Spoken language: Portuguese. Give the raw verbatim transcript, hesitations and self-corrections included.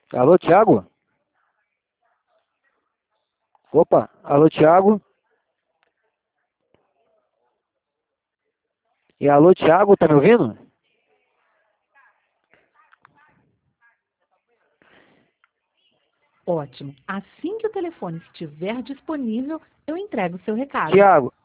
Alô, Thiago? Opa, alô, Thiago? E alô, Thiago, tá me ouvindo? Ótimo. Assim que o telefone estiver disponível, eu entrego o seu recado. Thiago,